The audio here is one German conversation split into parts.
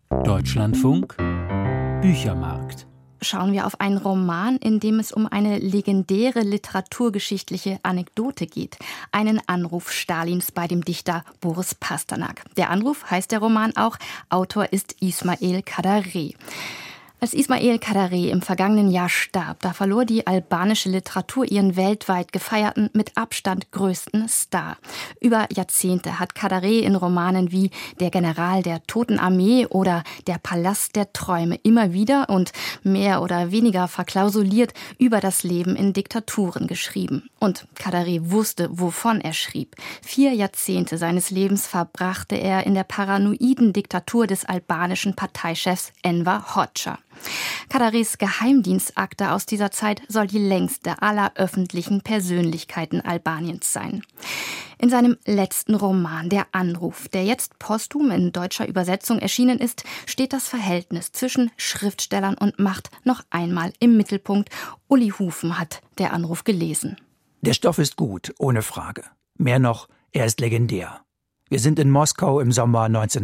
Deutschlandfunk Büchermarkt. Schauen wir auf einen Roman, in dem es um eine legendäre literaturgeschichtliche Anekdote geht. Einen Anruf Stalins bei dem Dichter Boris Pasternak. Der Anruf heißt der Roman auch. Autor ist Ismail Kadare. Als Ismail Kadare im vergangenen Jahr starb, da verlor die albanische Literatur ihren weltweit gefeierten, mit Abstand größten Star. Über Jahrzehnte hat Kadare in Romanen wie Der General der Toten Armee oder Der Palast der Träume immer wieder und mehr oder weniger verklausuliert über das Leben in Diktaturen geschrieben. Und Kadare wusste, wovon er schrieb. 4 Jahrzehnte seines Lebens verbrachte er in der paranoiden Diktatur des albanischen Parteichefs Enver Hoxha. Kadares Geheimdienstakte aus dieser Zeit soll die längste aller öffentlichen Persönlichkeiten Albaniens sein. In seinem letzten Roman, Der Anruf, der jetzt posthum in deutscher Übersetzung erschienen ist, steht das Verhältnis zwischen Schriftstellern und Macht noch einmal im Mittelpunkt. Uli Hufen hat Der Anruf gelesen. Der Stoff ist gut, ohne Frage. Mehr noch, er ist legendär. Wir sind in Moskau im Sommer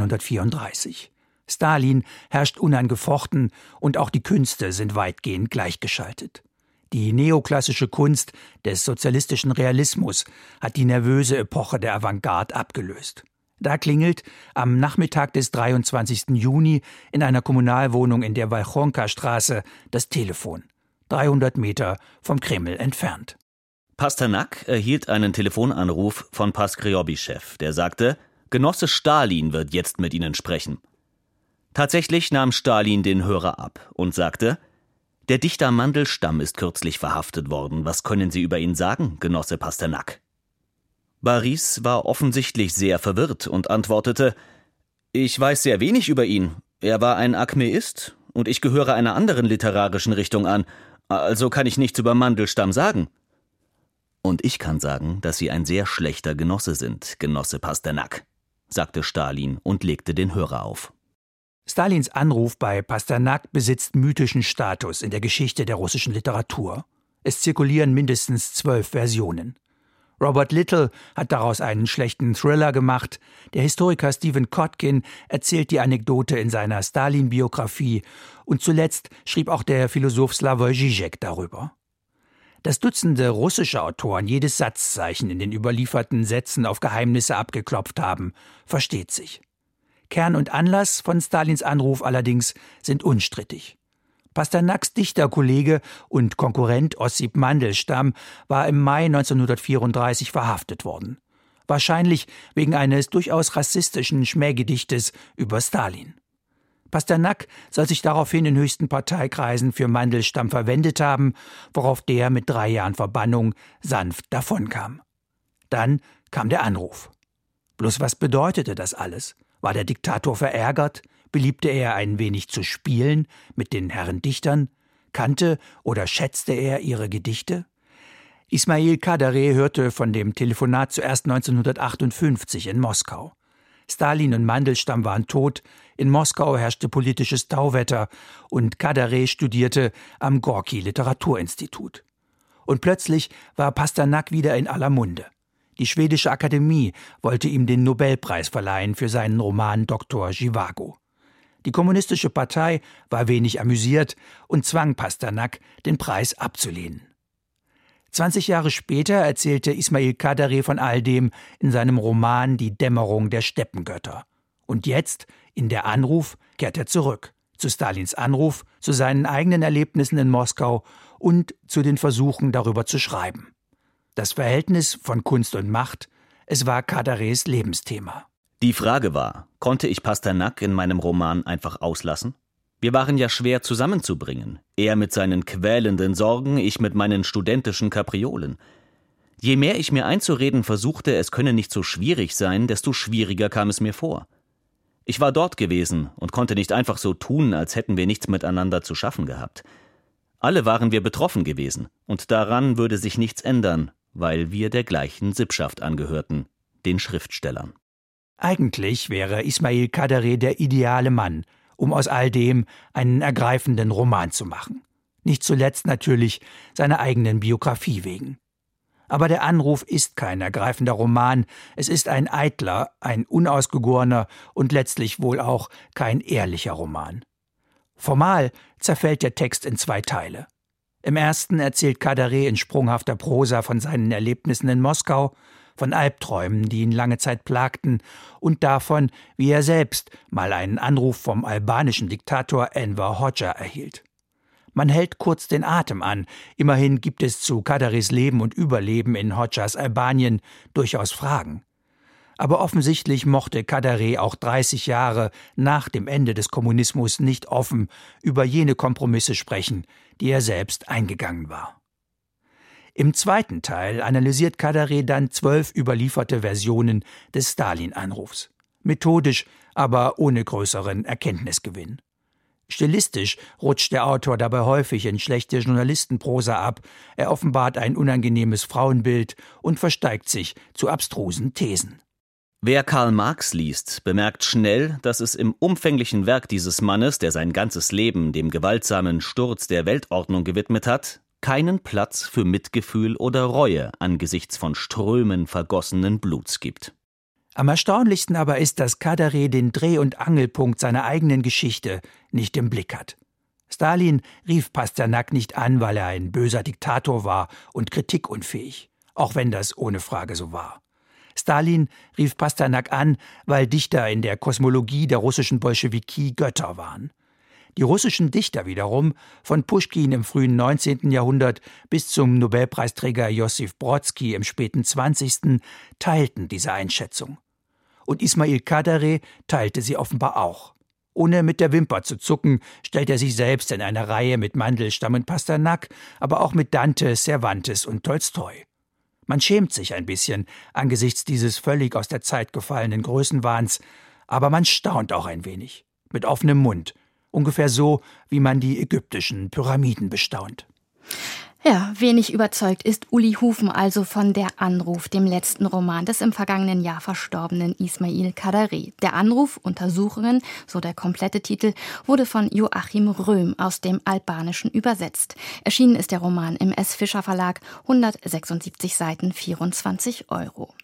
1934. Stalin herrscht unangefochten und auch die Künste sind weitgehend gleichgeschaltet. Die neoklassische Kunst des sozialistischen Realismus hat die nervöse Epoche der Avantgarde abgelöst. Da klingelt am Nachmittag des 23. Juni in einer Kommunalwohnung in der Walchonka-Straße das Telefon, 300 Meter vom Kreml entfernt. Pasternak erhielt einen Telefonanruf von Paskryobyshev, der sagte, Genosse Stalin wird jetzt mit Ihnen sprechen. Tatsächlich nahm Stalin den Hörer ab und sagte, der Dichter Mandelstam ist kürzlich verhaftet worden. Was können Sie über ihn sagen, Genosse Pasternak? Boris war offensichtlich sehr verwirrt und antwortete, ich weiß sehr wenig über ihn. Er war ein Akmeist und ich gehöre einer anderen literarischen Richtung an, also kann ich nichts über Mandelstam sagen. Und ich kann sagen, dass Sie ein sehr schlechter Genosse sind, Genosse Pasternak, sagte Stalin und legte den Hörer auf. Stalins Anruf bei Pasternak besitzt mythischen Status in der Geschichte der russischen Literatur. Es zirkulieren mindestens 12 Versionen. Robert Little hat daraus einen schlechten Thriller gemacht. Der Historiker Stephen Kotkin erzählt die Anekdote in seiner Stalin-Biografie. Und zuletzt schrieb auch der Philosoph Slavoj Žižek darüber. Dass Dutzende russische Autoren jedes Satzzeichen in den überlieferten Sätzen auf Geheimnisse abgeklopft haben, versteht sich. Kern und Anlass von Stalins Anruf allerdings sind unstrittig. Pasternaks Dichterkollege und Konkurrent Ossip Mandelstam war im Mai 1934 verhaftet worden. Wahrscheinlich wegen eines durchaus rassistischen Schmähgedichtes über Stalin. Pasternak soll sich daraufhin in höchsten Parteikreisen für Mandelstam verwendet haben, worauf der mit 3 Jahren Verbannung sanft davonkam. Dann kam der Anruf. Bloß was bedeutete das alles? War der Diktator verärgert? Beliebte er ein wenig zu spielen mit den Herren Dichtern? Kannte oder schätzte er ihre Gedichte? Ismail Kadare hörte von dem Telefonat zuerst 1958 in Moskau. Stalin und Mandelstam waren tot, in Moskau herrschte politisches Tauwetter und Kadare studierte am Gorki-Literaturinstitut. Und plötzlich war Pasternak wieder in aller Munde. Die schwedische Akademie wollte ihm den Nobelpreis verleihen für seinen Roman Dr. Zhivago. Die kommunistische Partei war wenig amüsiert und zwang Pasternak, den Preis abzulehnen. 20 Jahre später erzählte Ismail Kadare von all dem in seinem Roman Die Dämmerung der Steppengötter. Und jetzt, in Der Anruf, kehrt er zurück. Zu Stalins Anruf, zu seinen eigenen Erlebnissen in Moskau und zu den Versuchen, darüber zu schreiben. Das Verhältnis von Kunst und Macht, es war Kadares Lebensthema. Die Frage war, konnte ich Pasternak in meinem Roman einfach auslassen? Wir waren ja schwer zusammenzubringen. Er mit seinen quälenden Sorgen, ich mit meinen studentischen Kapriolen. Je mehr ich mir einzureden versuchte, es könne nicht so schwierig sein, desto schwieriger kam es mir vor. Ich war dort gewesen und konnte nicht einfach so tun, als hätten wir nichts miteinander zu schaffen gehabt. Alle waren wir betroffen gewesen, und daran würde sich nichts ändern, weil wir der gleichen Sippschaft angehörten, den Schriftstellern. Eigentlich wäre Ismail Kadare der ideale Mann, um aus all dem einen ergreifenden Roman zu machen. Nicht zuletzt natürlich seiner eigenen Biografie wegen. Aber der Anruf ist kein ergreifender Roman, es ist ein eitler, ein unausgegorener und letztlich wohl auch kein ehrlicher Roman. Formal zerfällt der Text in 2 Teile. Im ersten erzählt Kadare in sprunghafter Prosa von seinen Erlebnissen in Moskau, von Albträumen, die ihn lange Zeit plagten, und davon, wie er selbst mal einen Anruf vom albanischen Diktator Enver Hoxha erhielt. Man hält kurz den Atem an, immerhin gibt es zu Kadares Leben und Überleben in Hoxhas Albanien durchaus Fragen. Aber offensichtlich mochte Kadare auch 30 Jahre nach dem Ende des Kommunismus nicht offen über jene Kompromisse sprechen, die er selbst eingegangen war. Im zweiten Teil analysiert Kadare dann 12 überlieferte Versionen des Stalin-Anrufs. Methodisch, aber ohne größeren Erkenntnisgewinn. Stilistisch rutscht der Autor dabei häufig in schlechte Journalistenprosa ab, er offenbart ein unangenehmes Frauenbild und versteigt sich zu abstrusen Thesen. Wer Karl Marx liest, bemerkt schnell, dass es im umfänglichen Werk dieses Mannes, der sein ganzes Leben dem gewaltsamen Sturz der Weltordnung gewidmet hat, keinen Platz für Mitgefühl oder Reue angesichts von Strömen vergossenen Bluts gibt. Am erstaunlichsten aber ist, dass Kadare den Dreh- und Angelpunkt seiner eigenen Geschichte nicht im Blick hat. Stalin rief Pasternak nicht an, weil er ein böser Diktator war und kritikunfähig, auch wenn das ohne Frage so war. Stalin rief Pasternak an, weil Dichter in der Kosmologie der russischen Bolschewiki Götter waren. Die russischen Dichter wiederum, von Puschkin im frühen 19. Jahrhundert bis zum Nobelpreisträger Josif Brodsky im späten 20., teilten diese Einschätzung. Und Ismail Kadare teilte sie offenbar auch. Ohne mit der Wimper zu zucken, stellt er sich selbst in eine Reihe mit Mandelstam und Pasternak, aber auch mit Dante, Cervantes und Tolstoi. Man schämt sich ein bisschen angesichts dieses völlig aus der Zeit gefallenen Größenwahns, aber man staunt auch ein wenig, mit offenem Mund. Ungefähr so, wie man die ägyptischen Pyramiden bestaunt. Ja, wenig überzeugt ist Uli Hufen also von Der Anruf, dem letzten Roman des im vergangenen Jahr verstorbenen Ismail Kadare. Der Anruf, Untersuchungen, so der komplette Titel, wurde von Joachim Röhm aus dem Albanischen übersetzt. Erschienen ist der Roman im S. Fischer Verlag, 176 Seiten, 24 €.